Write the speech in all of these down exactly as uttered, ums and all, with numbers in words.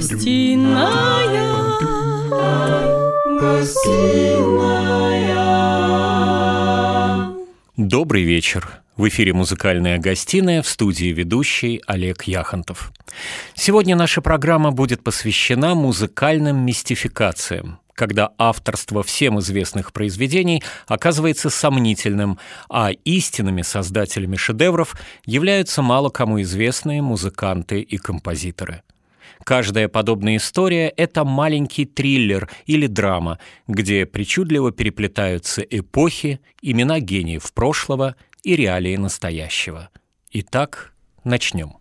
Гостиная, гостиная. Добрый вечер. В эфире «Музыкальная гостиная», в студии ведущий Олег Яхонтов. Сегодня наша программа будет посвящена музыкальным мистификациям, когда авторство всем известных произведений оказывается сомнительным, а истинными создателями шедевров являются мало кому известные музыканты и композиторы. Каждая подобная история – это маленький триллер или драма, где причудливо переплетаются эпохи, имена гениев прошлого и реалии настоящего. Итак, начнем.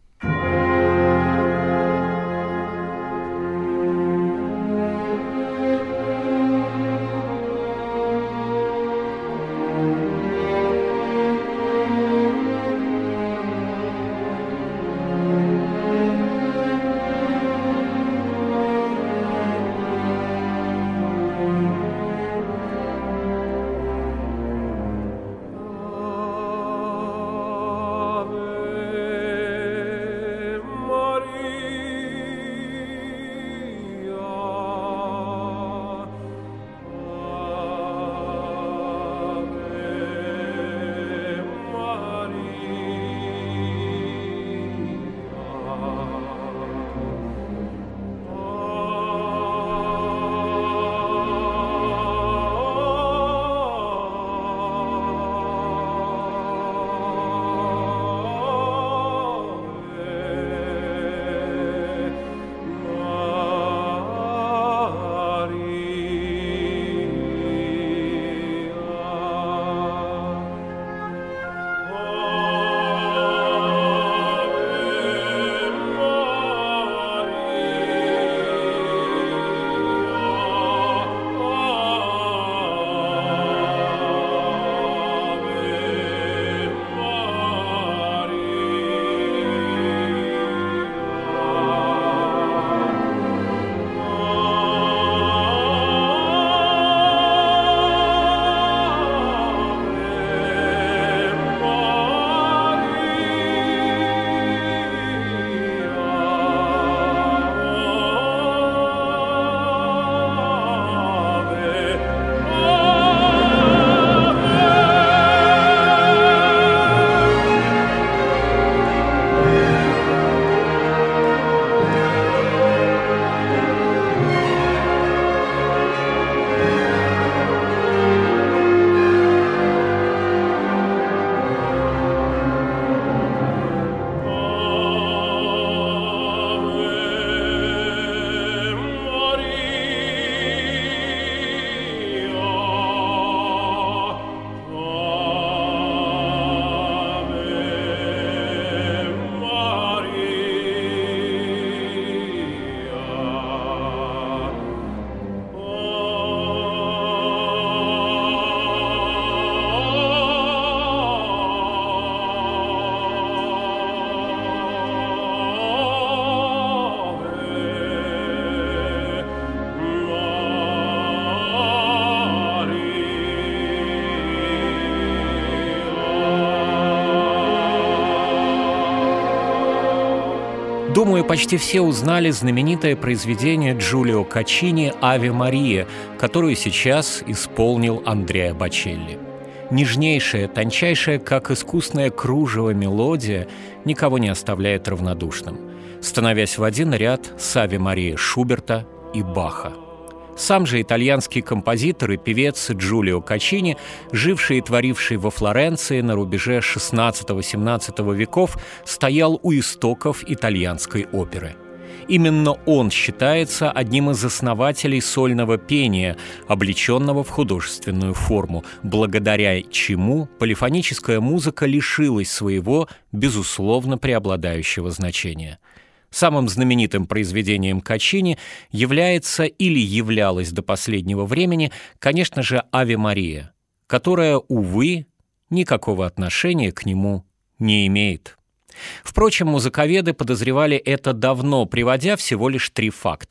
Думаю, почти все узнали знаменитое произведение Джулио Качини «Аве Мария», которую сейчас исполнил Андреа Бочелли. Нежнейшая, тончайшая, как искусное кружево мелодия, никого не оставляет равнодушным, становясь в один ряд с «Аве Мария» Шуберта и Баха. Сам же итальянский композитор и певец Джулио Качини, живший и творивший во Флоренции на рубеже шестнадцатого-семнадцатого веков, стоял у истоков итальянской оперы. Именно он считается одним из основателей сольного пения, облеченного в художественную форму, благодаря чему полифоническая музыка лишилась своего, безусловно, преобладающего значения. Самым знаменитым произведением Качини является или являлась до последнего времени, конечно же, «Аве Мария», которая, увы, никакого отношения к нему не имеет. Впрочем, музыковеды подозревали это давно, приводя всего лишь три факта.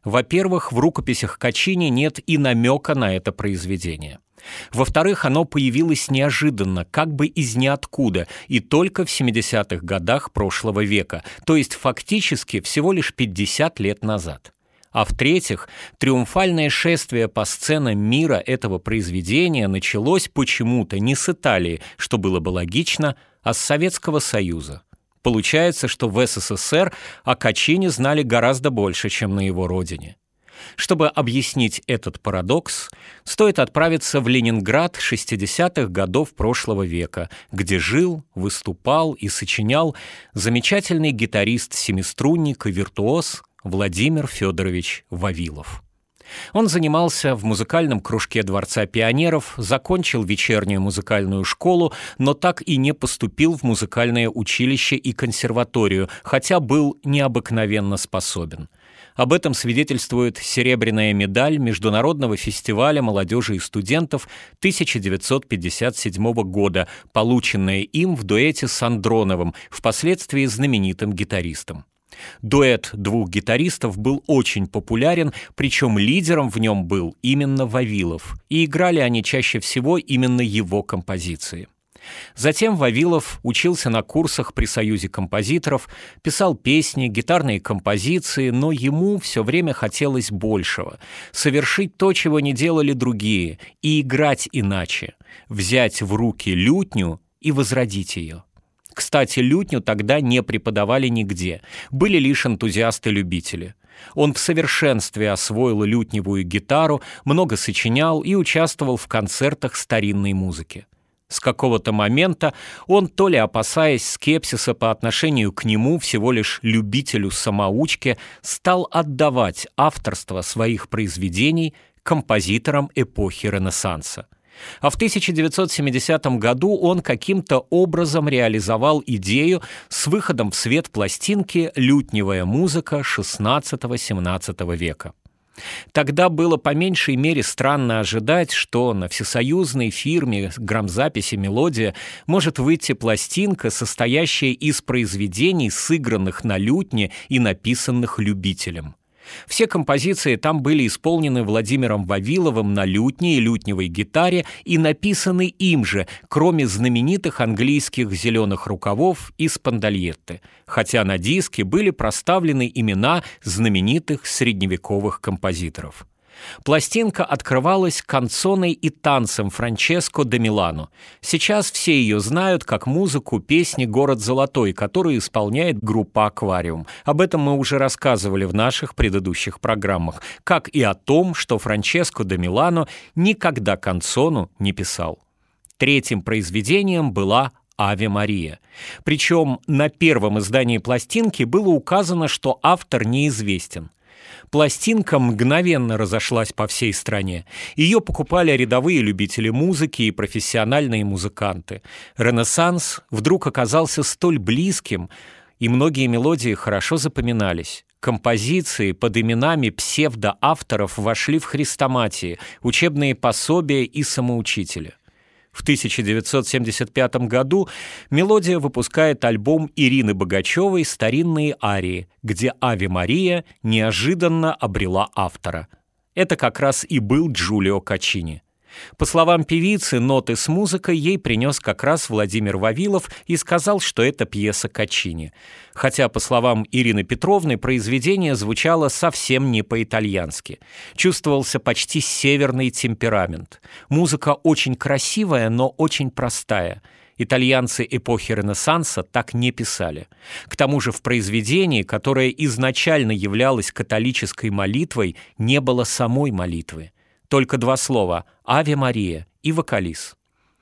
Во-первых, в рукописях Качини нет и намека на это произведение. Во-вторых, оно появилось неожиданно, как бы из ниоткуда, и только в семидесятых годах прошлого века, то есть фактически всего лишь пятьдесят лет назад. А в-третьих, триумфальное шествие по сценам мира этого произведения началось почему-то не с Италии, что было бы логично, а с Советского Союза. Получается, что в СССР о Качини знали гораздо больше, чем на его родине. Чтобы объяснить этот парадокс, стоит отправиться в Ленинград шестидесятых годов прошлого века, где жил, выступал и сочинял замечательный гитарист-семиструнник и виртуоз Владимир Федорович Вавилов. Он занимался в музыкальном кружке Дворца пионеров, закончил вечернюю музыкальную школу, но так и не поступил в музыкальное училище и консерваторию, хотя был необыкновенно способен. Об этом свидетельствует серебряная медаль Международного фестиваля молодежи и студентов тысяча девятьсот пятьдесят седьмого года, полученная им в дуэте с Андроновым, впоследствии знаменитым гитаристом. Дуэт двух гитаристов был очень популярен, причем лидером в нем был именно Вавилов, и играли они чаще всего именно его композиции. Затем Вавилов учился на курсах при Союзе композиторов, писал песни, гитарные композиции, но ему все время хотелось большего — совершить то, чего не делали другие, и играть иначе, взять в руки лютню и возродить ее. Кстати, лютню тогда не преподавали нигде, были лишь энтузиасты-любители. Он в совершенстве освоил лютневую гитару, много сочинял и участвовал в концертах старинной музыки. С какого-то момента он, то ли опасаясь скепсиса по отношению к нему, всего лишь любителю-самоучке, стал отдавать авторство своих произведений композиторам эпохи Ренессанса. А в тысяча девятьсот семидесятом году он каким-то образом реализовал идею с выходом в свет пластинки «Лютневая музыка шестнадцатого-семнадцатого века». Тогда было по меньшей мере странно ожидать, что на всесоюзной фирме грамзаписи «Мелодия» может выйти пластинка, состоящая из произведений, сыгранных на лютне и написанных любителем. Все композиции там были исполнены Владимиром Вавиловым на лютне и лютневой гитаре и написаны им же, кроме знаменитых английских «Зеленых рукавов» и «Спандальетты», хотя на диске были проставлены имена знаменитых средневековых композиторов. Пластинка открывалась канцоной и танцем Франческо де Милано. Сейчас все ее знают как музыку песни «Город золотой», которую исполняет группа «Аквариум». Об этом мы уже рассказывали в наших предыдущих программах, как и о том, что Франческо де Милано никогда канцону не писал. Третьим произведением была «Аве Мария». Причем на первом издании пластинки было указано, что автор неизвестен. Пластинка мгновенно разошлась по всей стране. Ее покупали рядовые любители музыки и профессиональные музыканты. Ренессанс вдруг оказался столь близким, и многие мелодии хорошо запоминались. Композиции под именами псевдоавторов вошли в хрестоматии, учебные пособия и самоучители. В тысяча девятьсот семьдесят пятом году «Мелодия» выпускает альбом Ирины Богачевой «Старинные арии», где «Аве Мария» неожиданно обрела автора. Это как раз и был Джулио Качини. По словам певицы, ноты с музыкой ей принес как раз Владимир Вавилов и сказал, что это пьеса Качини. Хотя, по словам Ирины Петровны, произведение звучало совсем не по-итальянски. Чувствовался почти северный темперамент. Музыка очень красивая, но очень простая. Итальянцы эпохи Ренессанса так не писали. К тому же в произведении, которое изначально являлось католической молитвой, не было самой молитвы. Только два слова «Аве Мария» и «Вокалис».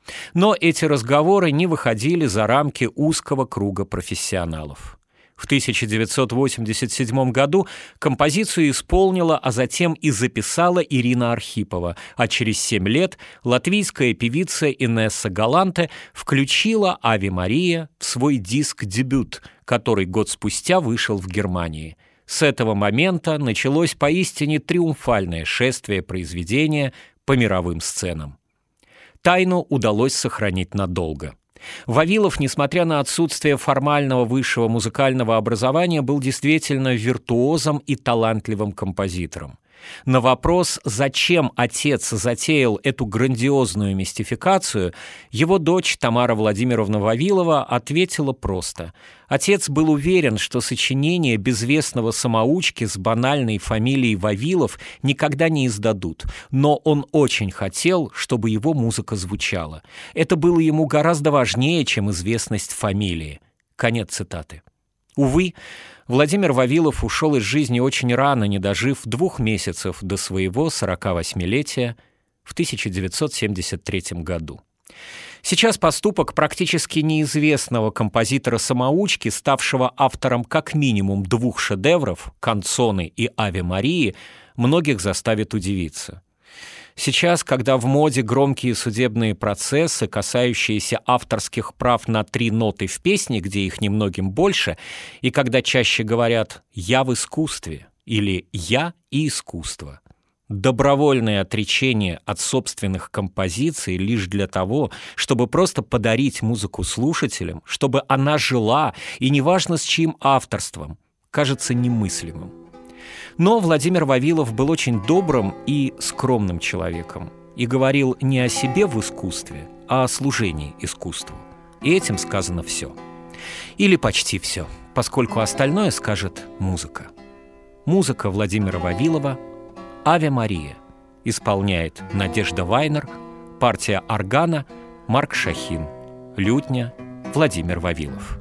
Но эти разговоры не выходили за рамки узкого круга профессионалов. В тысяча девятьсот восемьдесят седьмом году композицию исполнила, а затем и записала Ирина Архипова, а через семь лет латвийская певица Инесса Галанте включила «Аве Мария» в свой диск-дебют, который год спустя вышел в Германии. С этого момента началось поистине триумфальное шествие произведения по мировым сценам. Тайну удалось сохранить надолго. Вавилов, несмотря на отсутствие формального высшего музыкального образования, был действительно виртуозом и талантливым композитором. На вопрос, зачем отец затеял эту грандиозную мистификацию, его дочь Тамара Владимировна Вавилова ответила просто. Отец был уверен, что сочинение безвестного самоучки с банальной фамилией Вавилов никогда не издадут, но он очень хотел, чтобы его музыка звучала. Это было ему гораздо важнее, чем известность фамилии. Конец цитаты. Увы, Владимир Вавилов ушел из жизни очень рано, не дожив двух месяцев до своего сорокавосьмилетия в тысяча девятьсот семьдесят третьем году. Сейчас поступок практически неизвестного композитора-самоучки, ставшего автором как минимум двух шедевров «Канцоны» и «Аве Марии», многих заставит удивиться. Сейчас, когда в моде громкие судебные процессы, касающиеся авторских прав на три ноты в песне, где их немногим больше, и когда чаще говорят «я в искусстве» или «я и искусство», добровольное отречение от собственных композиций лишь для того, чтобы просто подарить музыку слушателям, чтобы она жила, и неважно с чьим авторством, кажется немыслимым. Но Владимир Вавилов был очень добрым и скромным человеком и говорил не о себе в искусстве, а о служении искусству. И этим сказано все. Или почти все, поскольку остальное скажет музыка. Музыка Владимира Вавилова «Аве Мария» исполняет Надежда Вайнер, партия органа Марк Шахин, лютня Владимир Вавилов.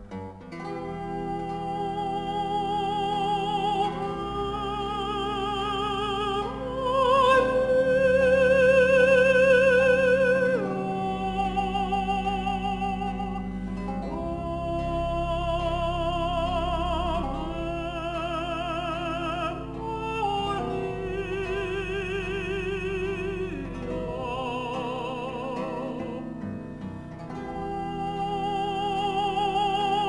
Oh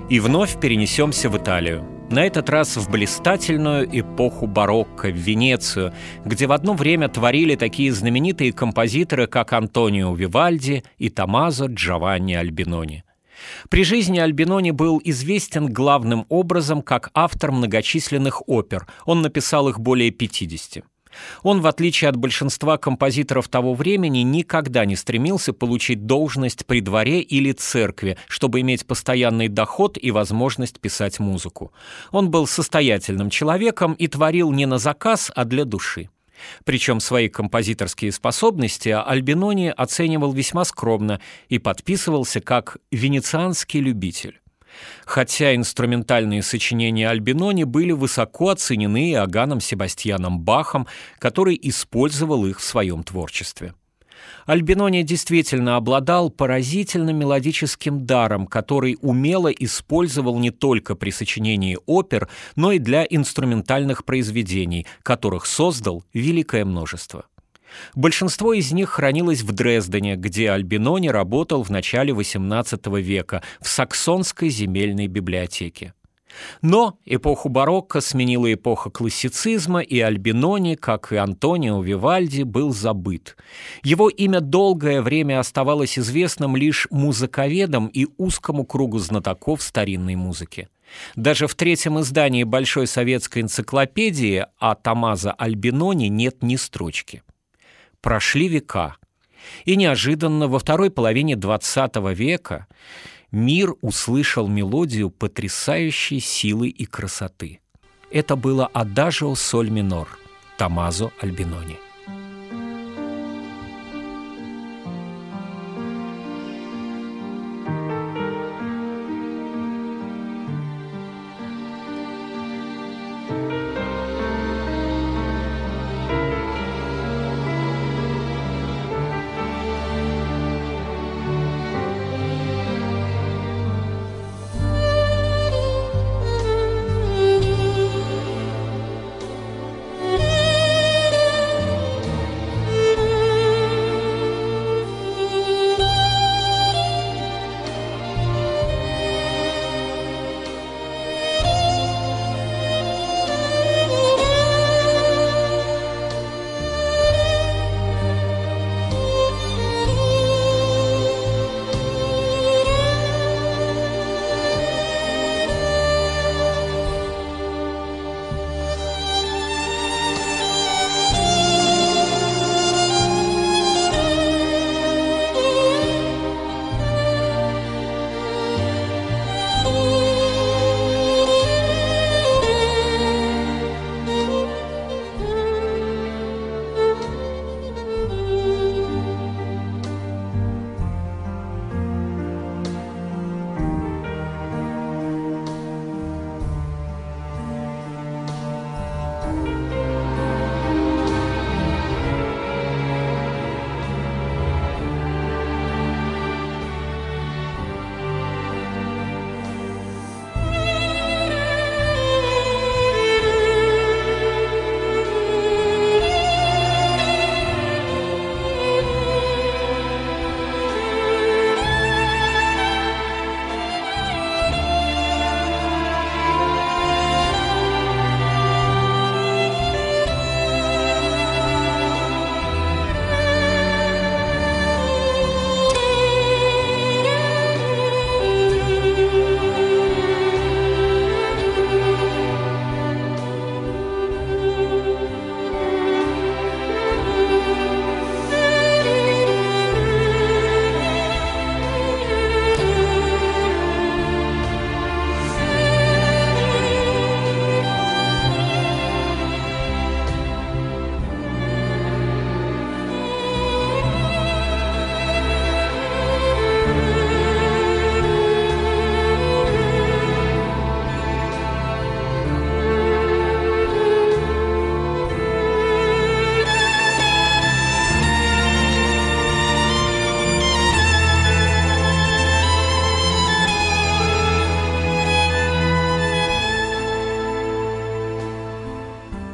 И вновь перенесемся в Италию. На этот раз в блистательную эпоху барокко, в Венецию, где в одно время творили такие знаменитые композиторы, как Антонио Вивальди и Томмазо Джованни Альбинони. При жизни Альбинони был известен главным образом как автор многочисленных опер. Он написал их более пятидесяти. Он, в отличие от большинства композиторов того времени, никогда не стремился получить должность при дворе или церкви, чтобы иметь постоянный доход и возможность писать музыку. Он был состоятельным человеком и творил не на заказ, а для души. Причем свои композиторские способности Альбинони оценивал весьма скромно и подписывался как «венецианский любитель». Хотя инструментальные сочинения Альбинони были высоко оценены Иоганном Себастьяном Бахом, который использовал их в своем творчестве. Альбинони действительно обладал поразительным мелодическим даром, который умело использовал не только при сочинении опер, но и для инструментальных произведений, которых создал великое множество. Большинство из них хранилось в Дрездене, где Альбинони работал в начале восемнадцатого века в Саксонской земельной библиотеке. Но эпоху барокко сменила эпоха классицизма, и Альбинони, как и Антонио Вивальди, был забыт. Его имя долгое время оставалось известным лишь музыковедам и узкому кругу знатоков старинной музыки. Даже в третьем издании Большой советской энциклопедии о Томмазо Альбинони нет ни строчки. Прошли века, и неожиданно во второй половине двадцатого века мир услышал мелодию потрясающей силы и красоты. Это было «Адажио соль минор» Томмазо Альбинони.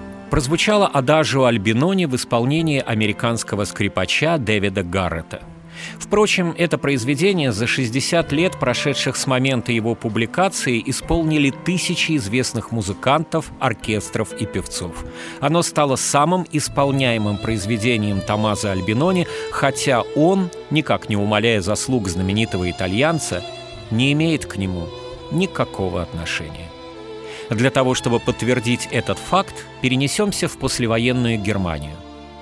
прозвучало «Адажио Альбинони» в исполнении американского скрипача Дэвида Гаррета. Впрочем, это произведение за шестьдесят лет, прошедших с момента его публикации, исполнили тысячи известных музыкантов, оркестров и певцов. Оно стало самым исполняемым произведением Томмазо Альбинони, хотя он, никак не умаляя заслуг знаменитого итальянца, не имеет к нему никакого отношения. Для того, чтобы подтвердить этот факт, перенесемся в послевоенную Германию.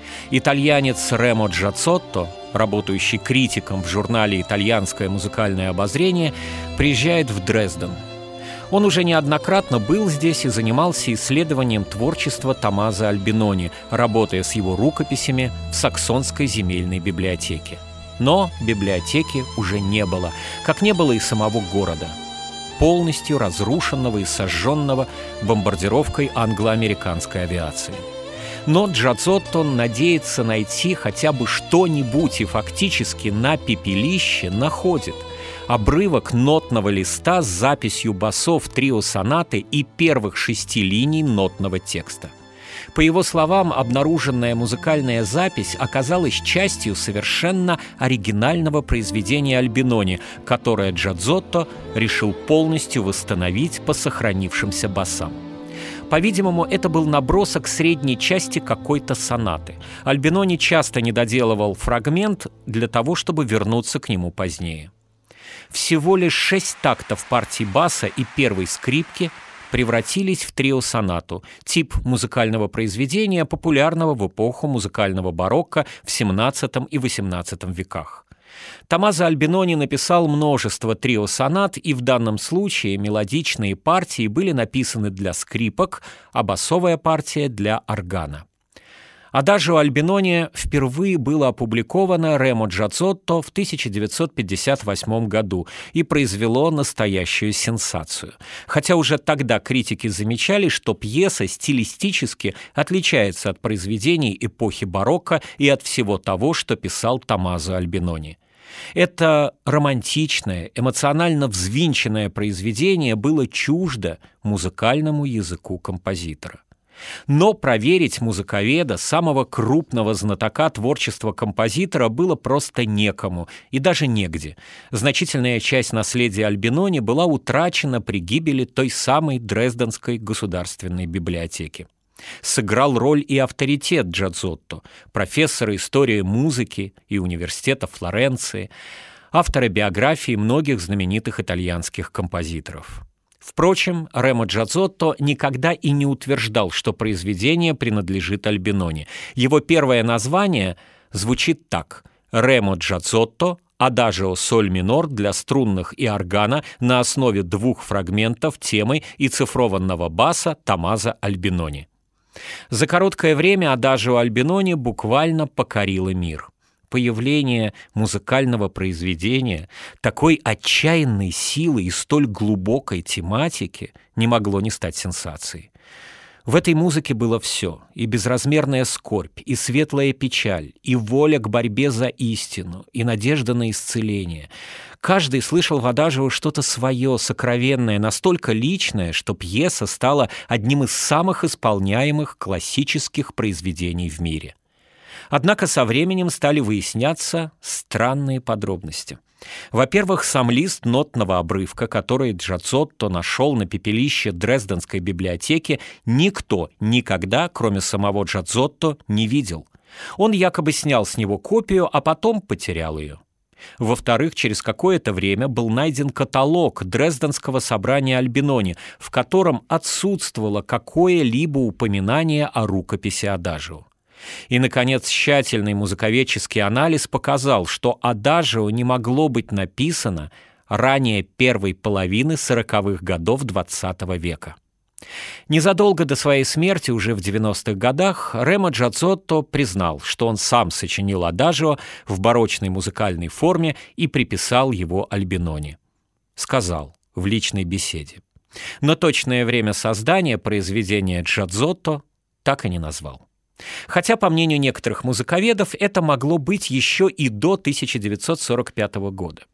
Итальянец Ремо Джацотто, работающий критиком в журнале «Итальянское музыкальное обозрение», приезжает в Дрезден. Он уже неоднократно был здесь и занимался исследованием творчества Томмазо Альбинони, работая с его рукописями в Саксонской земельной библиотеке. Но библиотеки уже не было, как не было и самого города, полностью разрушенного и сожженного бомбардировкой англо-американской авиации. Но Джацотто надеется найти хотя бы что-нибудь и фактически на пепелище находит обрывок нотного листа с записью басов трио-сонаты и первых шести линий нотного текста. По его словам, обнаруженная музыкальная запись оказалась частью совершенно оригинального произведения Альбинони, которое Джацотто решил полностью восстановить по сохранившимся басам. По-видимому, это был набросок средней части какой-то сонаты. Альбинони часто недоделывал фрагмент для того, чтобы вернуться к нему позднее. Всего лишь шесть тактов партии баса и первой скрипки превратились в трио-сонату, тип музыкального произведения, популярного в эпоху музыкального барокко в семнадцатом и восемнадцатом веках. Томмазо Альбинони написал множество трио-сонат, и в данном случае мелодичные партии были написаны для скрипок, а басовая партия — для органа. Адажио Альбинони впервые было опубликовано Ремо Джацотто в тысяча девятьсот пятьдесят восьмом году и произвело настоящую сенсацию. Хотя уже тогда критики замечали, что пьеса стилистически отличается от произведений эпохи барокко и от всего того, что писал Томмазо Альбинони. Это романтичное, эмоционально взвинченное произведение было чуждо музыкальному языку композитора. Но проверить музыковеда, самого крупного знатока творчества композитора, было просто некому и даже негде. Значительная часть наследия Альбинони была утрачена при гибели той самой Дрезденской государственной библиотеки. Сыграл роль и авторитет Джацотто, профессора истории музыки и университета Флоренции, автора биографии многих знаменитых итальянских композиторов. Впрочем, Ремо Джацотто никогда и не утверждал, что произведение принадлежит Альбинони. Его первое название звучит так: «Ремо Джацотто, адажио соль минор для струнных и органа на основе двух фрагментов темы и цифрованного баса Томмазо Альбинони». За короткое время адажио Альбинони буквально покорило мир. Появление музыкального произведения такой отчаянной силы и столь глубокой тематики не могло не стать сенсацией. В этой музыке было все: и безразмерная скорбь, и светлая печаль, и воля к борьбе за истину, и надежда на исцеление. Каждый слышал в адажио что-то свое, сокровенное, настолько личное, что пьеса стала одним из самых исполняемых классических произведений в мире. Однако со временем стали выясняться странные подробности. Во-первых, сам лист нотного обрывка, который Джацотто нашел на пепелище Дрезденской библиотеки, никто никогда, кроме самого Джацотто, не видел. Он якобы снял с него копию, а потом потерял ее. Во-вторых, через какое-то время был найден каталог Дрезденского собрания Альбинони, в котором отсутствовало какое-либо упоминание о рукописи адажио. И, наконец, тщательный музыковедческий анализ показал, что адажио не могло быть написано ранее первой половины сороковых годов двадцатого века. Незадолго до своей смерти, уже в девяностых годах, Ремо Джацотто признал, что он сам сочинил адажио в барочной музыкальной форме и приписал его Альбинони. Сказал в личной беседе. Но точное время создания произведения Джацотто так и не назвал. Хотя, по мнению некоторых музыковедов, это могло быть еще и до тысяча девятьсот сорок пятого года.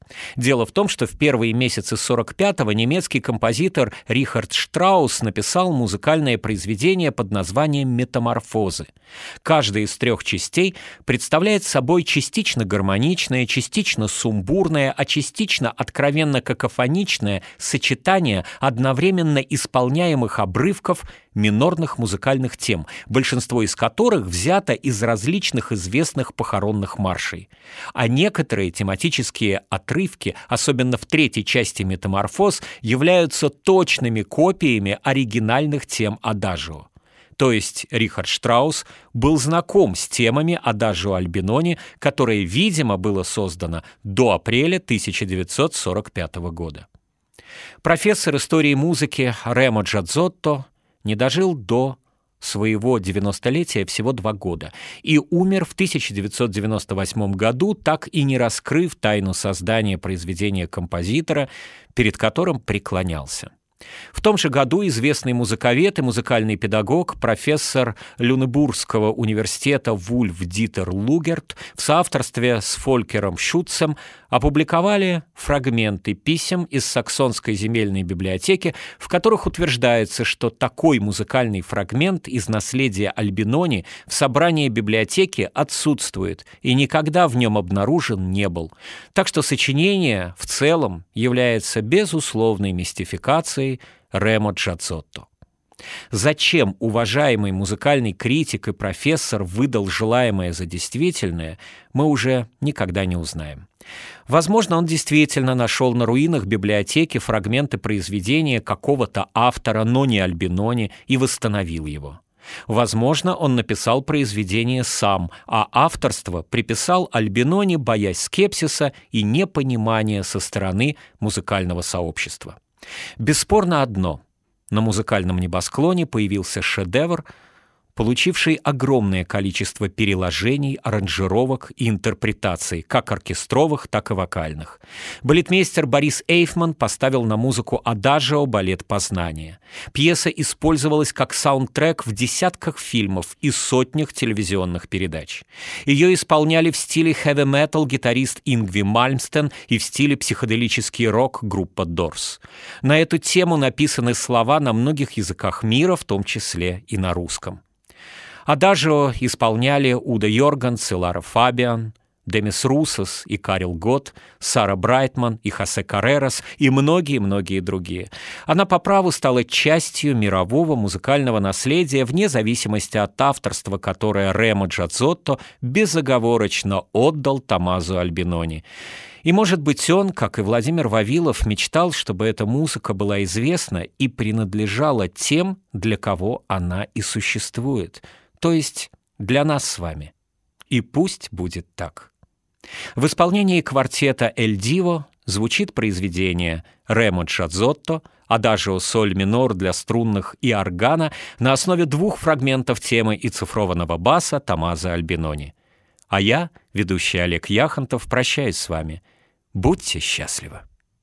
Дело в том, что в первые месяцы сорок пятого немецкий композитор Рихард Штраус написал музыкальное произведение под названием «Метаморфозы». Каждая из трех частей представляет собой частично гармоничное, частично сумбурное, а частично откровенно какофоничное сочетание одновременно исполняемых обрывков минорных музыкальных тем, большинство из которых взято из различных известных похоронных маршей. А некоторые тематические отрывки, особенно в третьей части «Метаморфоз», являются точными копиями оригинальных тем адажио. То есть Рихард Штраус был знаком с темами адажио Альбинони, которое, видимо, было создано до апреля тысяча девятьсот сорок пятого года. Профессор истории музыки Ремо Джадзотто не дожил до своего девяностолетия всего два года и умер в тысяча девятьсот девяносто восьмом году, так и не раскрыв тайну создания произведения композитора, перед которым преклонялся. В том же году известный музыковед и музыкальный педагог, профессор Люнебургского университета Вульф Дитер Лугерт в соавторстве с Фолькером Шутцем опубликовали фрагменты писем из Саксонской земельной библиотеки, в которых утверждается, что такой музыкальный фрагмент из наследия Альбинони в собрании библиотеки отсутствует и никогда в нем обнаружен не был. Так что сочинение в целом является безусловной мистификацией Ремо Джадзотто. Зачем уважаемый музыкальный критик и профессор выдал желаемое за действительное, мы уже никогда не узнаем. Возможно, он действительно нашел на руинах библиотеки фрагменты произведения какого-то автора, но не Альбинони, и восстановил его. Возможно, он написал произведение сам, а авторство приписал Альбинони, боясь скепсиса и непонимания со стороны музыкального сообщества. Бесспорно одно – на музыкальном небосклоне появился шедевр, получивший огромное количество переложений, аранжировок и интерпретаций, как оркестровых, так и вокальных. Балетмейстер Борис Эйфман поставил на музыку адажио балет «Познание». Пьеса использовалась как саундтрек в десятках фильмов и сотнях телевизионных передач. Ее исполняли в стиле хэви-метал гитарист Ингви Мальмстен и в стиле психоделический рок группа Doors. На эту тему написаны слова на многих языках мира, в том числе и на русском. Адажио исполняли Уда Йорганс и Лара Фабиан, Демис Русос и Карел Гот, Сара Брайтман и Хосе Каррерас и многие-многие другие. Она по праву стала частью мирового музыкального наследия вне зависимости от авторства, которое Ремо Джадзотто безоговорочно отдал Томмазо Альбинони. И, может быть, он, как и Владимир Вавилов, мечтал, чтобы эта музыка была известна и принадлежала тем, для кого она и существует, то есть для нас с вами. И пусть будет так. В исполнении квартета «Эль Диво» звучит произведение Ремо Джадзотто «Адажио соль минор для струнных и органа» на основе двух фрагментов темы и цифрованного баса Томмазо Альбинони. А я, ведущий Олег Яхонтов, прощаюсь с вами. Будьте счастливы.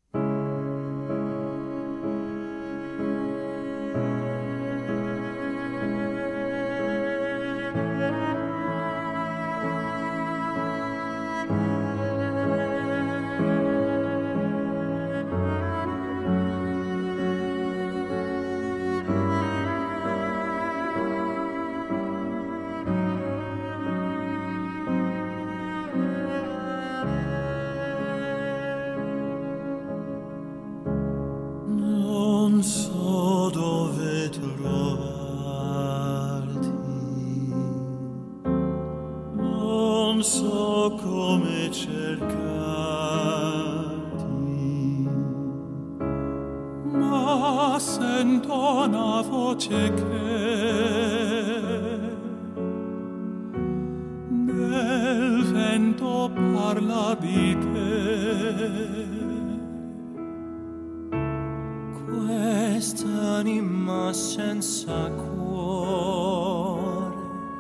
Quest'anima senza cuore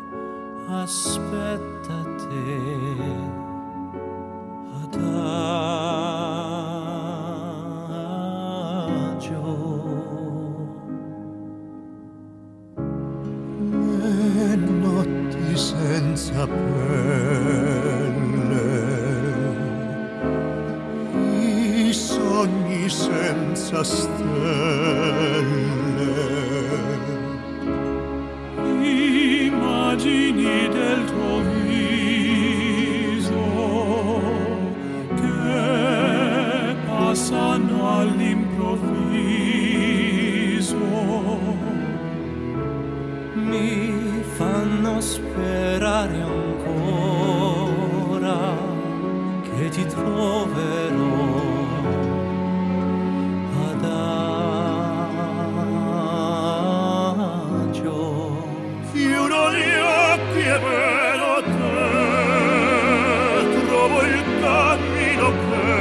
aspetta te adagio. Le notti senza pelle senza stelle. Immagini del tuo viso che passano all'improvviso, mi fanno sperare ancora che ti troverò adagio. Chiudo gli occhi e vedo te, trovo il cammino che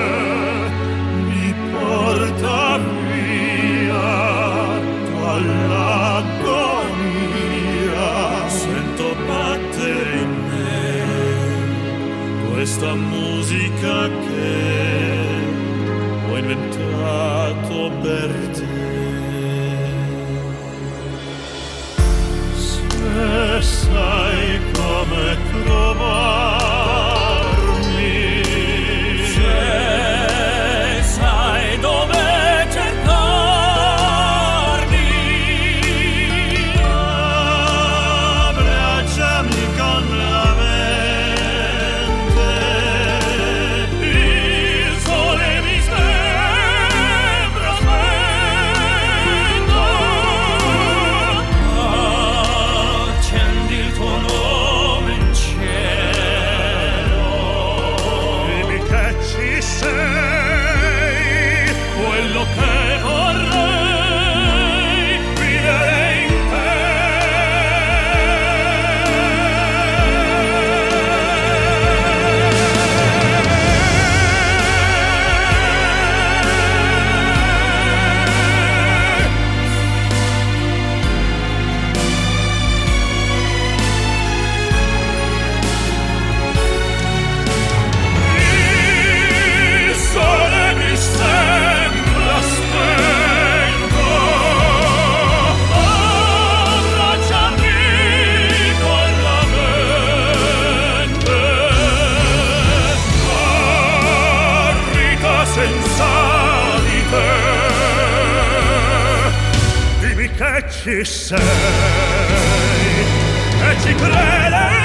mi porta via dall'agonia. Sento battere in me questa musica che ho inventato per te. Se sai come trovarmi, se sai dove cercarmi, abbracciami con la mente, il sole mi sembra spento, accendi il tuo nome in cielo, dimmi che ci sei, quello che vorrei vivere in te. Il sole mi sembra spento, abbracciami con la mente, arriva senza di te, dimmi che ci sei e ci crederei.